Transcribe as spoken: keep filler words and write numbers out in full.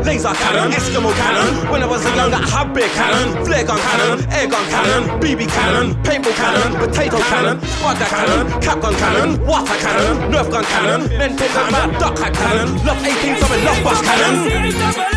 laser cannon, Eskimo cannon. When I was a younger, I had beer cannon, flare gun cannon, air gun cannon, B B cannon, paintball cannon, potato cannon, squad cannon, cap gun cannon, water cannon, nerf gun cannon, men take a mad duck hat cannon, love eighteen, something love bus cannon.